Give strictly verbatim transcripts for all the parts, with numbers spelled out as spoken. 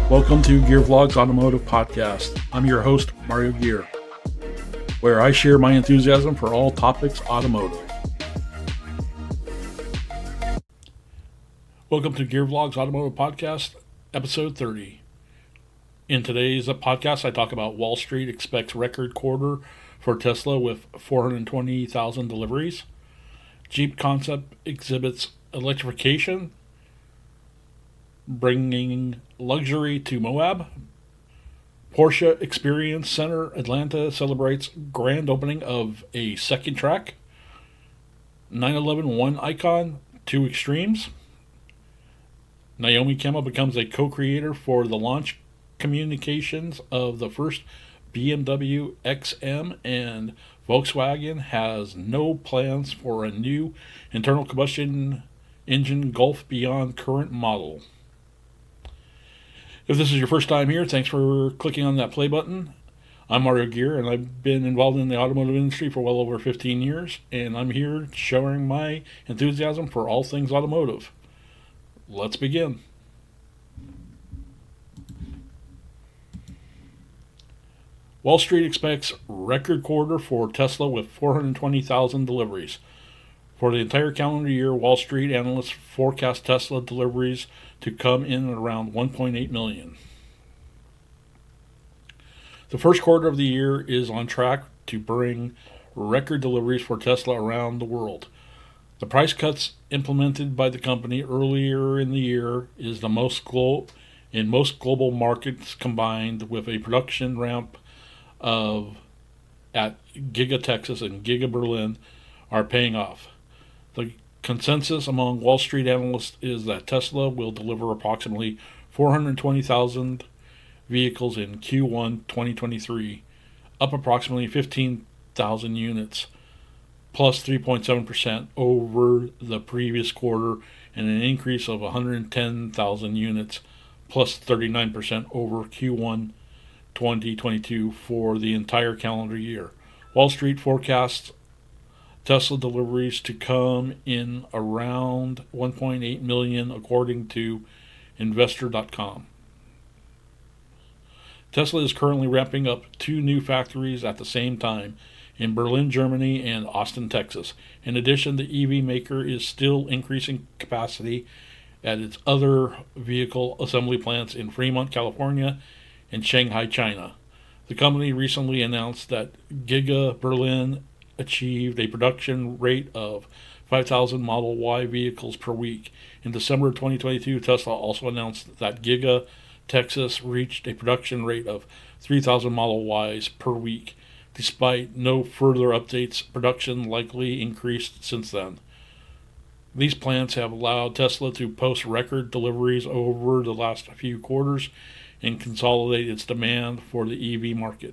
Welcome to Gear Vlogs Automotive Podcast. I'm your host, Mario Gear, where I share my enthusiasm for all topics automotive. Welcome to Gear Vlogs Automotive Podcast, episode thirty. In today's podcast, I talk about Wall Street expects record quarter for Tesla with four hundred twenty thousand deliveries. Jeep Concept exhibits electrification, bringing luxury to Moab. Porsche Experience Center Atlanta celebrates grand opening of a second track. nine eleven One Icon, Two Extremes. Naomi Campbell becomes a co-creator for the launch communications of the first B M W X M, and Volkswagen has no plans for a new internal combustion engine Golf beyond current model. If this is your first time here, thanks for clicking on that play button. I'm Mario Gear, and I've been involved in the automotive industry for well over fifteen years, and I'm here showing my enthusiasm for all things automotive. Let's begin. Wall Street expects record quarter for Tesla with four hundred twenty thousand deliveries. For the entire calendar year, Wall Street analysts forecast Tesla deliveries to come in at around one point eight million. The first quarter of the year is on track to bring record deliveries for Tesla around the world. The price cuts implemented by the company earlier in the year is the most glo- in most global markets, combined with a production ramp of at Giga Texas and Giga Berlin, are paying off. The consensus among Wall Street analysts is that Tesla will deliver approximately four hundred twenty thousand vehicles in Q one twenty twenty-three, up approximately fifteen thousand units, plus three point seven percent over the previous quarter, and an increase of one hundred ten thousand units, plus thirty-nine percent over Q one twenty twenty-two for the entire calendar year. Wall Street forecasts Tesla deliveries to come in around one point eight million, according to investor dot com. Tesla is currently ramping up two new factories at the same time in Berlin, Germany, and Austin, Texas. In addition, the E V maker is still increasing capacity at its other vehicle assembly plants in Fremont, California, and Shanghai, China. The company recently announced that Giga Berlin achieved a production rate of five thousand Model Y vehicles per week. In December twenty twenty-two, Tesla also announced that Giga Texas reached a production rate of three thousand Model Ys per week. Despite no further updates, production likely increased since then. These plans have allowed Tesla to post record deliveries over the last few quarters and consolidate its demand for the E V market.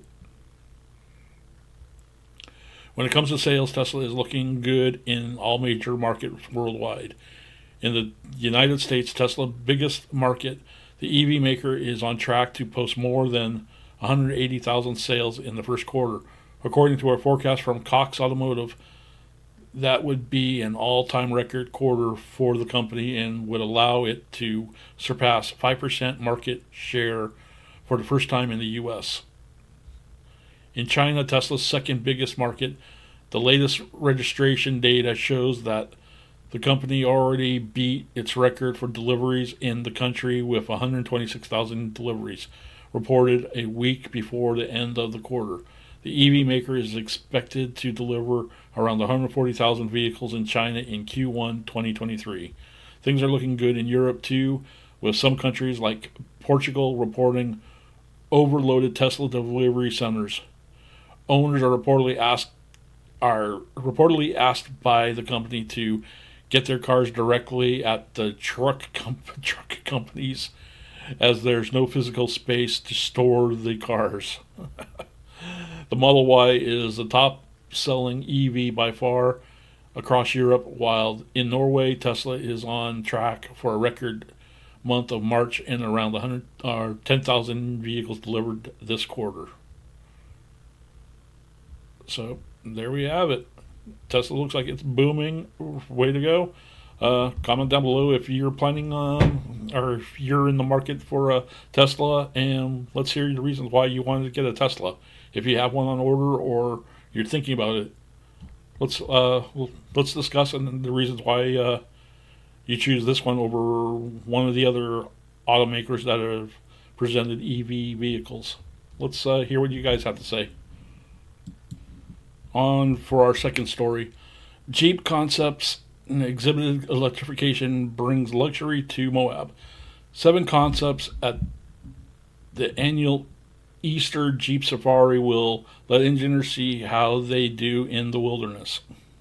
When it comes to sales, Tesla is looking good in all major markets worldwide. In the United States, Tesla's biggest market, the E V maker is on track to post more than one hundred eighty thousand sales in the first quarter. According to a forecast from Cox Automotive, that would be an all-time record quarter for the company and would allow it to surpass five percent market share for the first time in the U S. In China, Tesla's second biggest market, the latest registration data shows that the company already beat its record for deliveries in the country with one hundred twenty-six thousand deliveries, reported a week before the end of the quarter. The E V maker is expected to deliver around one hundred forty thousand vehicles in China in Q one twenty twenty-three. Things are looking good in Europe too, with some countries like Portugal reporting overloaded Tesla delivery centers. Owners are reportedly asked are reportedly asked by the company to get their cars directly at the truck com- truck companies, as there's no physical space to store the cars. The Model Y is the top-selling E V by far across Europe, while in Norway, Tesla is on track for a record month of March and around one hundred or ten thousand vehicles delivered this quarter. So there we have it. Tesla looks like it's booming. Way to go. Uh, comment down below if you're planning on, or if you're in the market for a Tesla, and let's hear the reasons why you wanted to get a Tesla. If you have one on order or you're thinking about it, let's uh, let's discuss and the reasons why uh, you choose this one over one of the other automakers that have presented E V vehicles. Let's uh, hear what you guys have to say. On for our second story. Jeep Concepts exhibited electrification brings luxury to Moab. Seven concepts at the annual Easter Jeep Safari will let engineers see how they do in the wilderness.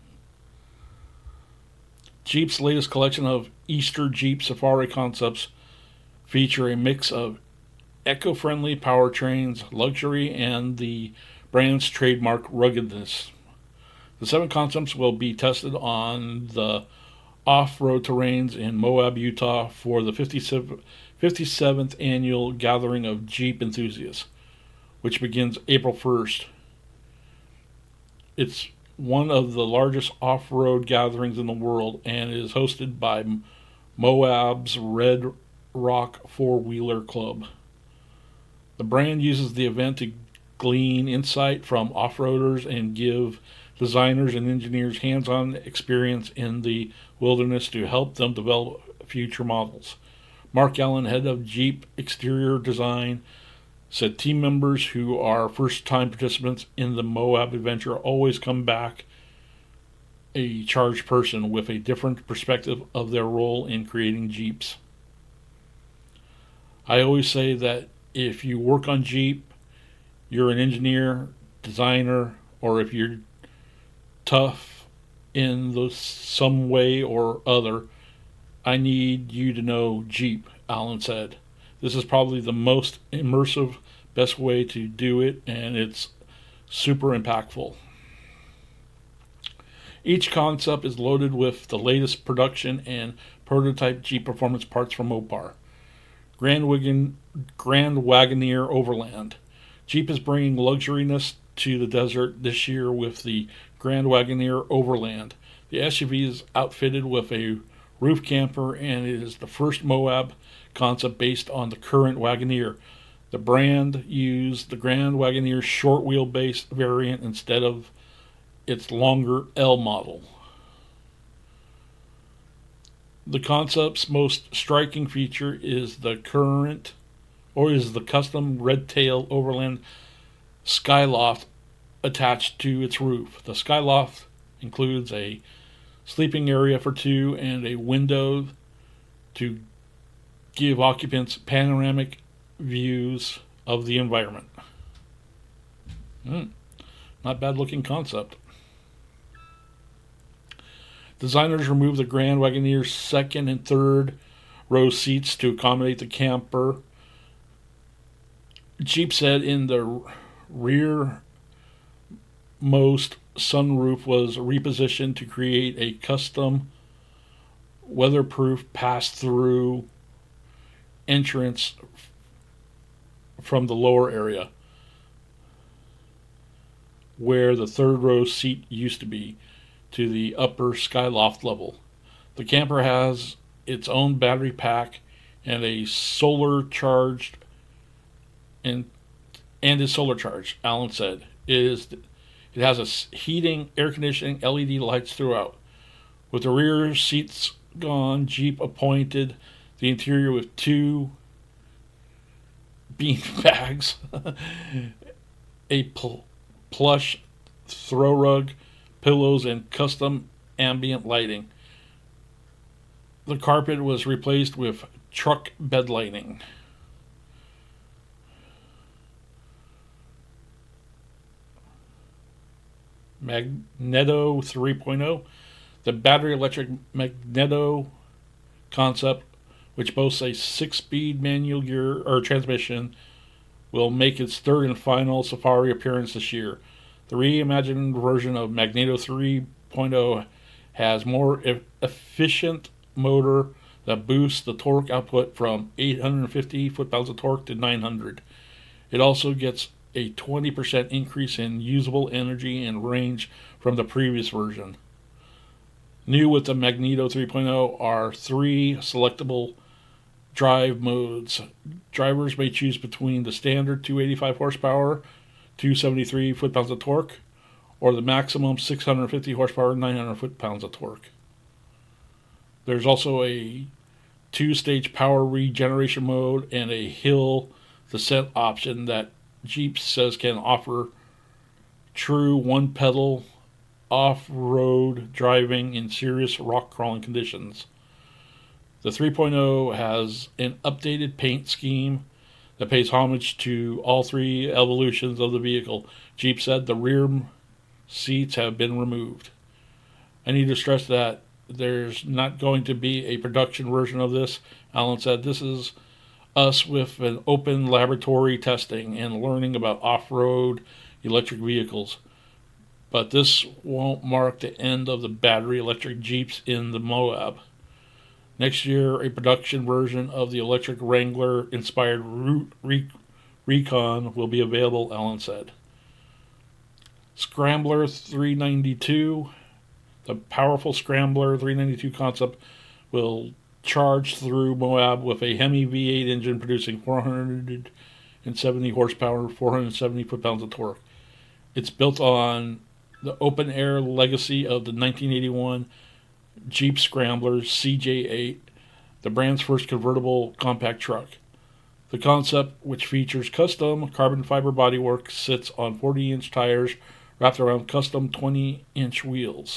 Jeep's latest collection of Easter Jeep Safari concepts feature a mix of eco-friendly powertrains, luxury, and the brand's trademark ruggedness. The seven concepts will be tested on the off-road terrains in Moab, Utah for the fifty-seventh annual Gathering of Jeep Enthusiasts, which begins April first. It's one of the largest off-road gatherings in the world and is hosted by Moab's Red Rock Four-Wheeler Club. The brand uses the event to glean insight from off-roaders and give designers and engineers hands-on experience in the wilderness to help them develop future models. Mark Allen, head of Jeep Exterior Design, said team members who are first-time participants in the Moab adventure always come back a charged person with a different perspective of their role in creating Jeeps. I always say that if you work on Jeep, you're an engineer, designer, or if you're tough in those some way or other, I need you to know Jeep, Allen said. This is probably the most immersive, best way to do it, and it's super impactful. Each concept is loaded with the latest production and prototype Jeep performance parts from Mopar. Grand, Wagon, Grand Wagoneer Overland. Jeep is bringing luxuriness to the desert this year with the Grand Wagoneer Overland. The S U V is outfitted with a roof camper and it is the first Moab concept based on the current Wagoneer. The brand used the Grand Wagoneer short wheelbase variant instead of its longer L model. The concept's most striking feature is the current, or is the custom Redtail Overland Skyloft attached to its roof. The Skyloft includes a sleeping area for two and a window to give occupants panoramic views of the environment. Mm, not bad looking concept. Designers removed the Grand Wagoneer's second and third row seats to accommodate the camper. Jeep said in the rear most sunroof was repositioned to create a custom weatherproof pass-through entrance from the lower area where the third row seat used to be to the upper skyloft level. The camper has its own battery pack and a solar charged and and is solar charged, Allen said. It is it has a heating, air conditioning, L E D lights throughout. With the rear seats gone, Jeep appointed the interior with two bean bags, a pl- plush throw rug, pillows, and custom ambient lighting. The carpet was replaced with truck bed lighting. Magneto three point oh. The battery electric Magneto concept, which boasts a six-speed manual gear or transmission, will make its third and final Safari appearance this year. The reimagined version of Magneto three point oh has more e- efficient motor that boosts the torque output from eight hundred fifty foot-pounds of torque to nine hundred. It also gets a twenty percent increase in usable energy and range from the previous version. New with the Magneto three point oh are three selectable drive modes. Drivers may choose between the standard two hundred eighty-five horsepower, two hundred seventy-three foot-pounds of torque, or the maximum six hundred fifty horsepower, nine hundred foot-pounds of torque. There's also a two-stage power regeneration mode and a hill descent option that Jeep says can offer true one-pedal off-road driving in serious rock crawling conditions. The three point oh has an updated paint scheme that pays homage to all three evolutions of the vehicle. Jeep said the rear seats have been removed. I need to stress that there's not going to be a production version of this. Allen said this is us with an open laboratory testing and learning about off-road electric vehicles. But this won't mark the end of the battery electric Jeeps in the Moab. Next year, a production version of the electric Wrangler-inspired Re- Recon will be available, Allen said. Scrambler three ninety-two. The powerful Scrambler three ninety-two concept will charge through Moab with a Hemi V eight engine producing four hundred seventy horsepower, four hundred seventy foot-pounds of torque. It's built on the open-air legacy of the nineteen eighty-one Jeep Scrambler C J eight, the brand's first convertible compact truck. The concept, which features custom carbon fiber bodywork, sits on forty-inch tires wrapped around custom twenty-inch wheels.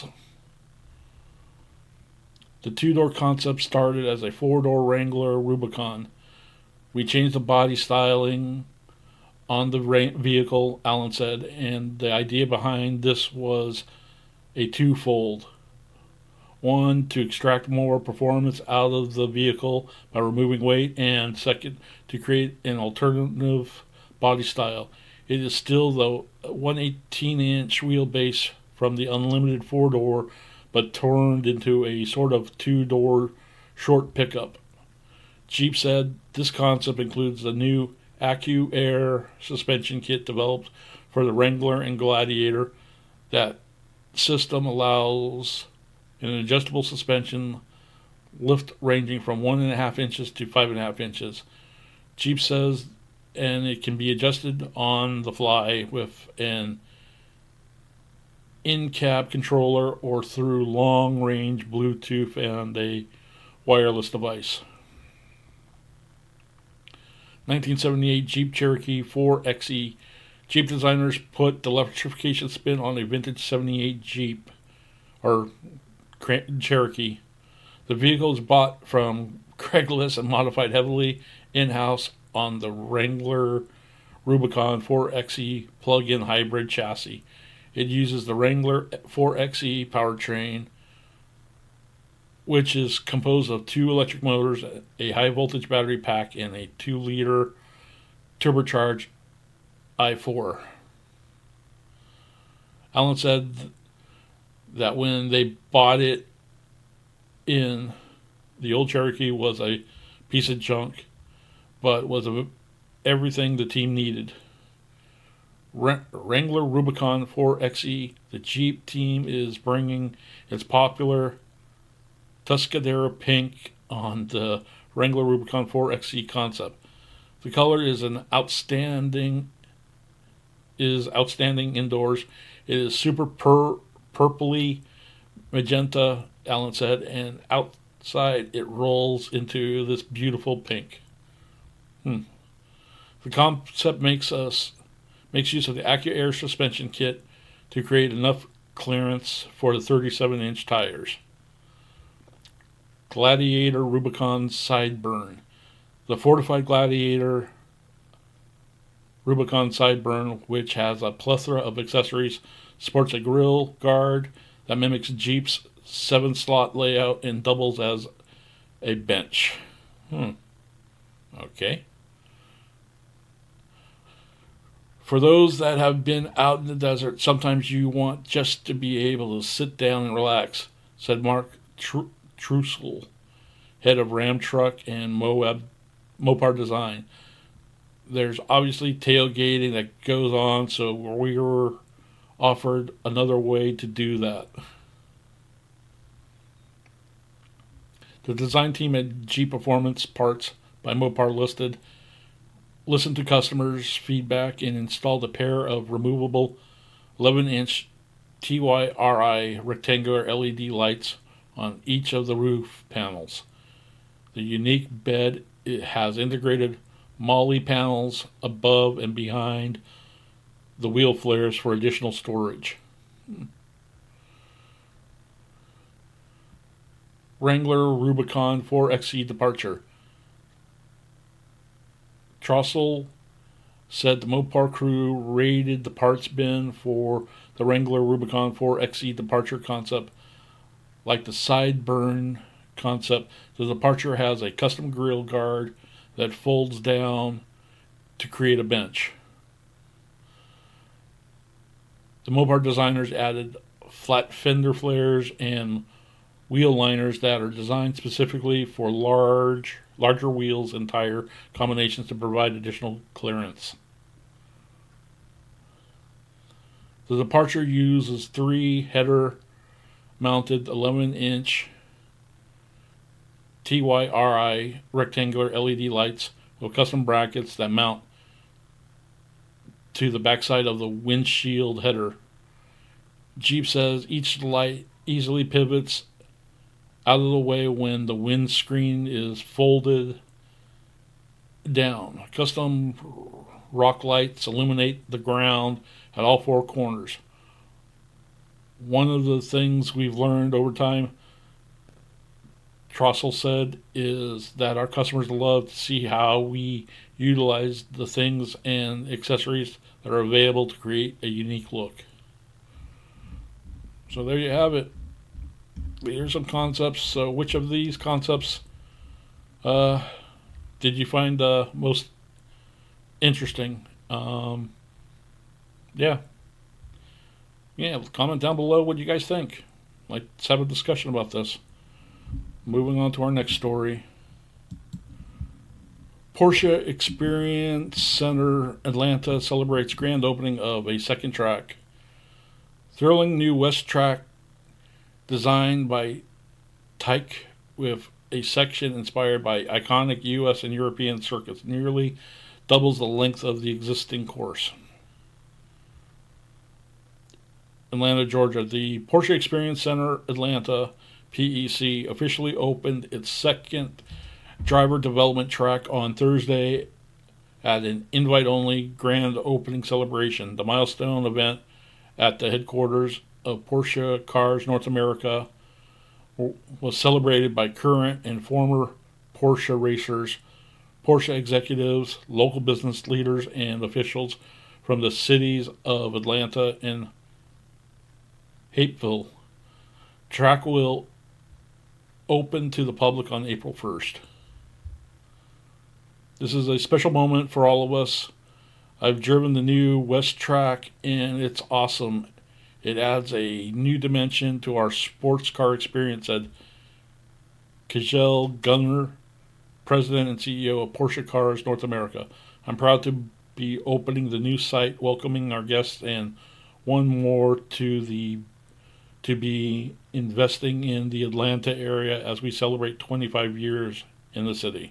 The two-door concept started as a four-door Wrangler Rubicon. We changed the body styling on the vehicle, Allen said, and the idea behind this was a twofold. One, to extract more performance out of the vehicle by removing weight, and second, to create an alternative body style. It is still the one eighteen-inch wheelbase from the Unlimited four-door, but turned into a sort of two-door short pickup. Jeep said this concept includes the new AccuAir suspension kit developed for the Wrangler and Gladiator. That system allows an adjustable suspension lift ranging from one and a half inches to five and a half inches. Jeep says, and it can be adjusted on the fly with an in-cab controller or through long-range Bluetooth and a wireless device. nineteen seventy-eight Jeep Cherokee four X E. Jeep designers put the electrification spin on a vintage seventy-eight Jeep, or Cherokee. The vehicle is bought from Craigslist and modified heavily in-house on the Wrangler Rubicon four X E plug-in hybrid chassis. It uses the Wrangler four X E powertrain, which is composed of two electric motors, a high-voltage battery pack, and a two-liter turbocharged i four. Allen said that when they bought it in, the old Cherokee was a piece of junk, but was a, everything the team needed. Wrangler Rubicon four X E, the Jeep team is bringing its popular Tuscadero pink on the Wrangler Rubicon four X E concept. The color is an outstanding is outstanding indoors. It is super pur- purpley magenta, Allen said, and outside it rolls into this beautiful pink. Hmm. The concept makes us makes use of the AccuAir suspension kit to create enough clearance for the thirty-seven inch tires. Gladiator Rubicon Sideburn. The fortified Gladiator Rubicon Sideburn, which has a plethora of accessories, sports a grill guard that mimics Jeep's seven-slot layout and doubles as a bench. Hmm. Okay. For those that have been out in the desert, sometimes you want just to be able to sit down and relax, said Mark Tr- Trussell, head of Ram Truck and Moab, Mopar Design. There's obviously tailgating that goes on, so we were offered another way to do that. The design team at G Performance Parts by Mopar listed, listened to customers' feedback and installed a pair of removable eleven inch T Y R I rectangular L E D lights on each of the roof panels. The unique bed it has integrated MOLLE panels above and behind the wheel flares for additional storage. Wrangler Rubicon four X E departure. Trossel said the Mopar crew raided the parts bin for the Wrangler Rubicon four X E departure concept. Like the sideburn concept, the departure has a custom grill guard that folds down to create a bench. The Mopar designers added flat fender flares and wheel liners that are designed specifically for large, larger wheels and tire combinations to provide additional clearance. The departure uses three header-mounted eleven inch T Y R I rectangular L E D lights with custom brackets that mount to the backside of the windshield header. Jeep says each light easily pivots out of the way when the windscreen is folded down. Custom rock lights illuminate the ground at all four corners. One of the things we've learned over time, Trossel said, is that our customers love to see how we utilize the things and accessories that are available to create a unique look. So there you have it. Here's some concepts. So which of these concepts uh, did you find uh, most interesting? Um, yeah. Yeah, comment down below what you guys think. Let's have a discussion about this. Moving on to our next story. Porsche Experience Center Atlanta celebrates grand opening of a second track. Thrilling new West track designed by Tyke with a section inspired by iconic U S and European circuits, nearly doubles the length of the existing course. Atlanta, Georgia. The Porsche Experience Center Atlanta, P E C, officially opened its second driver development track on Thursday at an invite-only grand opening celebration. The milestone event at the headquarters of Porsche Cars North America was celebrated by current and former Porsche racers, Porsche executives, local business leaders, and officials from the cities of Atlanta and Hapeville. Track will open to the public on April first. This is a special moment for all of us. I've driven the new West track and it's awesome. It adds a new dimension to our sports car experience, said Kjell Gunner, President and C E O of Porsche Cars North America. I'm proud to be opening the new site, welcoming our guests, and one more to the to be investing in the Atlanta area as we celebrate twenty-five years in the city.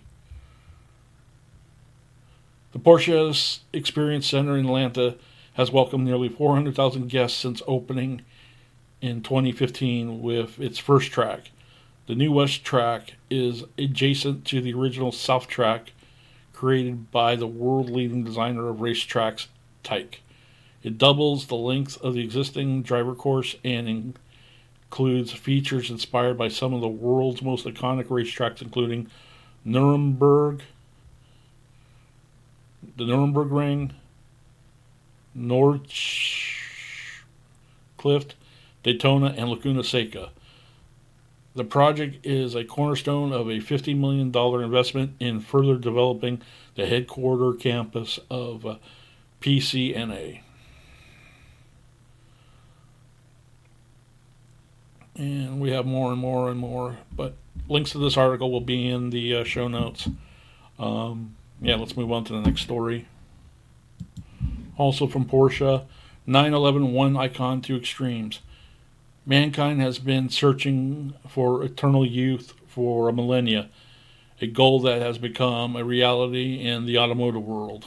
The Porsche Experience Center in Atlanta has welcomed nearly four hundred thousand guests since opening in twenty fifteen with its first track. The new West track is adjacent to the original South track created by the world-leading designer of racetracks, Tyke. It doubles the length of the existing driver course and includes features inspired by some of the world's most iconic racetracks, including Nuremberg, the Nürburgring, Nordschleife, Daytona, and Laguna Seca. The project is a cornerstone of a fifty million dollars investment in further developing the headquarter campus of uh, P C N A. And we have more and more and more, but links to this article will be in the uh, show notes. Um, yeah, let's move on to the next story. Also from Porsche, nine eleven One icon to extremes. Mankind has been searching for eternal youth for a millennia, a goal that has become a reality in the automotive world.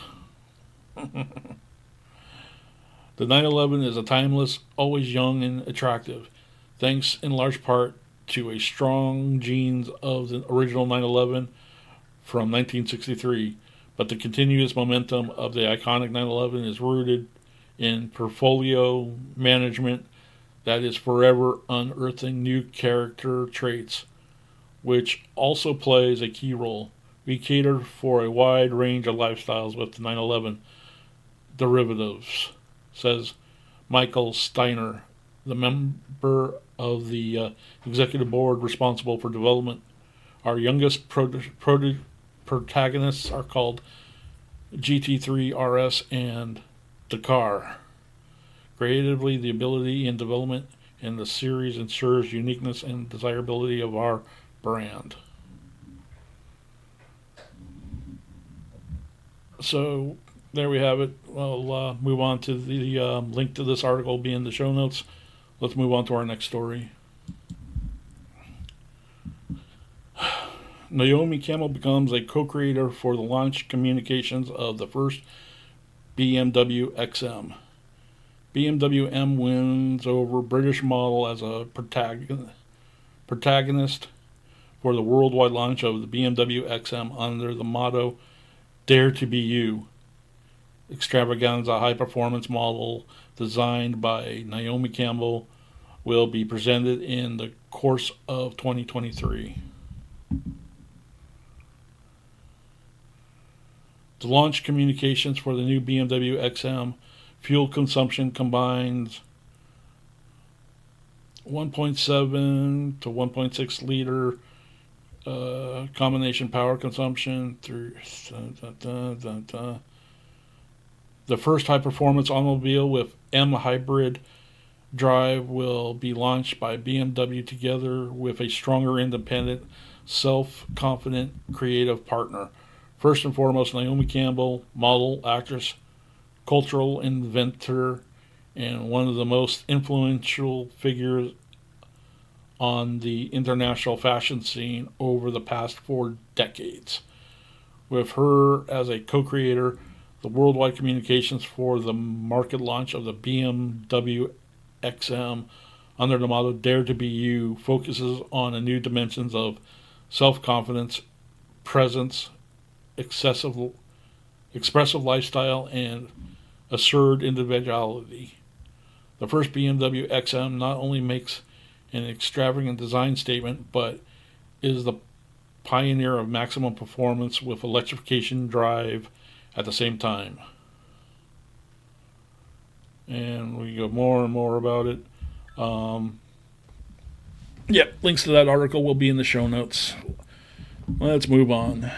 The nine eleven is a timeless, always young and attractive, thanks in large part to a strong genes of the original nine eleven from nineteen sixty-three, but the continuous momentum of the iconic nine eleven is rooted in portfolio management that is forever unearthing new character traits, which also plays a key role. We cater for a wide range of lifestyles with the nine eleven derivatives, says Michael Steiner, the member of the uh, executive board responsible for development. Our youngest pro- pro- protagonists are called G T three R S and Dakar. Creatively, the ability and development in the series ensures uniqueness and desirability of our brand. So there we have it. We'll uh, move on to the uh, link to this article will be in the show notes. Let's move on to our next story. Naomi Campbell becomes a co-creator for the launch communications of the first B M W X M. B M W M wins over British model as a protagonist for the worldwide launch of the B M W X M under the motto, Dare to be You. Extravaganza high-performance model designed by Naomi Campbell will be presented in the course of twenty twenty-three. The launch communications for the new B M W X M fuel consumption combines one point seven to one point six liter uh, combination power consumption through da, da, da, da. The first high-performance automobile with M hybrid drive will be launched by B M W together with a stronger, independent, self-confident, creative partner. First and foremost, Naomi Campbell, model, actress, cultural inventor, and one of the most influential figures on the international fashion scene over the past four decades. With her as a co-creator, the worldwide communications for the market launch of the B M W X M under the motto Dare to be You focuses on a new dimensions of self-confidence, presence, excessive, expressive lifestyle, and assured individuality. The first B M W X M not only makes an extravagant design statement, but is the pioneer of maximum performance with electrification drive at the same time. And we go more and more about it. Um, yep, links to that article will be in the show notes. Let's move on.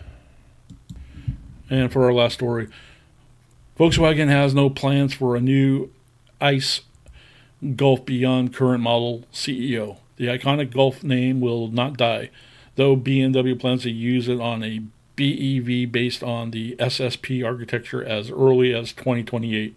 And for our last story, Volkswagen has no plans for a new ICE Golf beyond current model C E O. The iconic Golf name will not die, though B M W plans to use it on a B E V based on the S S P architecture as early as twenty twenty-eight.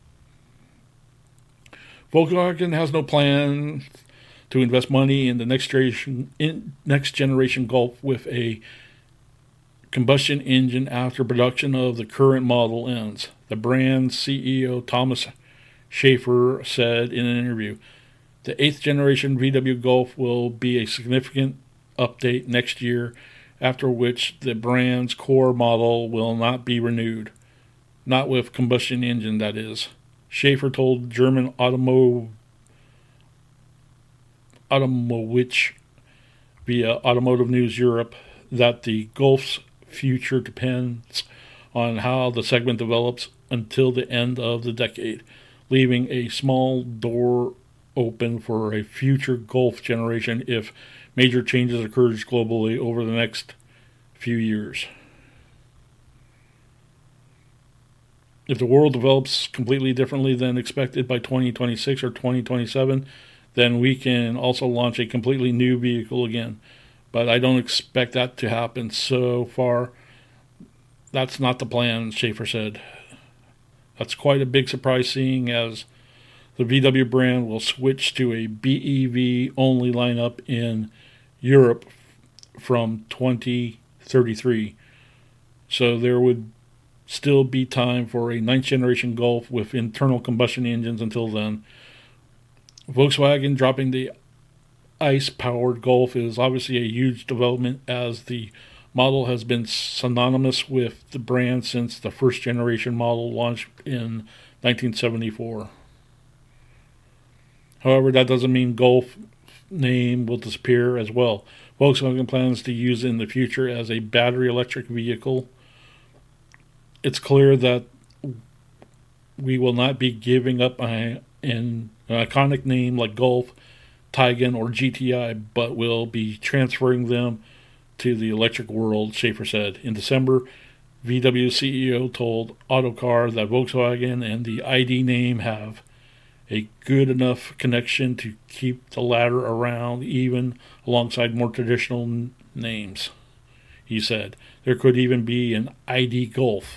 Volkswagen has no plan to invest money in the next generation, in next generation Golf with a combustion engine after production of the current model ends. The brand's C E O Thomas Schaefer said in an interview, the eighth generation V W Golf will be a significant update next year, after which the brand's core model will not be renewed. Not with combustion engine, that is. Schaefer told German Automo Automowitsch via Automotive News Europe that the Golf's future depends on how the segment develops until the end of the decade, leaving a small door open for a future Golf generation if major changes occur globally over the next few years. If the world develops completely differently than expected by twenty twenty-six or twenty twenty-seven, then we can also launch a completely new vehicle again. But I don't expect that to happen so far. That's not the plan, Schaefer said. That's quite a big surprise, seeing as the V W brand will switch to a B E V-only lineup in Europe from twenty thirty-three. So there would still be time for a ninth generation Golf with internal combustion engines until then. Volkswagen dropping the ICE-powered Golf is obviously a huge development, as the model has been synonymous with the brand since the first generation model launched in nineteen seventy-four. However, that doesn't mean Golf name will disappear as well. Volkswagen plans to use it in the future as a battery electric vehicle. It's clear that we will not be giving up an, an iconic name like Golf, Taycan, or G T I, but will be transferring them to the electric world, Schaefer said. In December, V W C E O told Autocar that Volkswagen and the I D name have a good enough connection to keep the latter around, even alongside more traditional n- names. He said there could even be an I D Golf.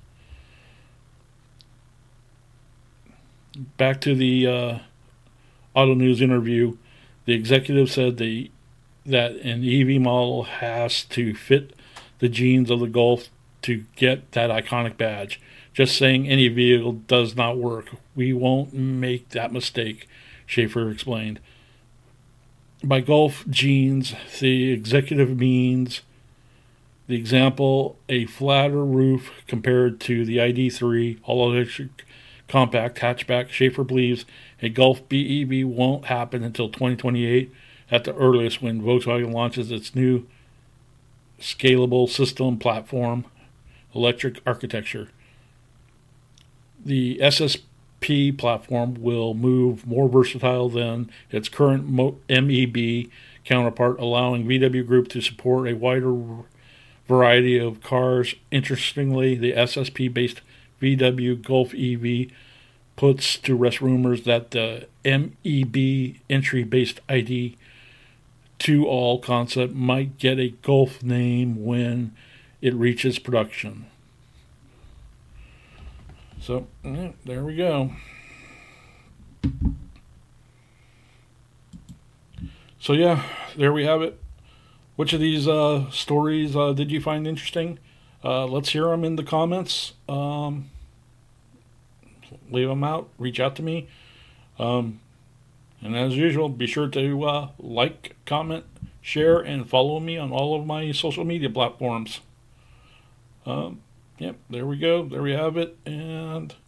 Back to the uh, Auto News interview, the executive said the, that an E V model has to fit the genes of the Golf to get that iconic badge. Just saying any vehicle does not work. We won't make that mistake, Schaefer explained. By Golf genes, the executive means the example, a flatter roof compared to the I D three all-electric compact hatchback. Schaefer believes a Golf B E V won't happen until twenty twenty-eight at the earliest, when Volkswagen launches its new scalable system platform electric architecture. The S S P platform will move more versatile than its current M E B counterpart, allowing V W Group to support a wider variety of cars. Interestingly, the S S P-based V W Golf E V puts to rest rumors that the M E B entry-based I D two all concept might get a Golf name when it reaches production. So, yeah, there we go. So, yeah, there we have it. Which of these uh, stories uh, did you find interesting? Uh, let's hear them in the comments. Um, leave them out. Reach out to me. Um, and as usual, be sure to uh, like, comment, share, and follow me on all of my social media platforms. Um, Yep, there we go. There we have it. And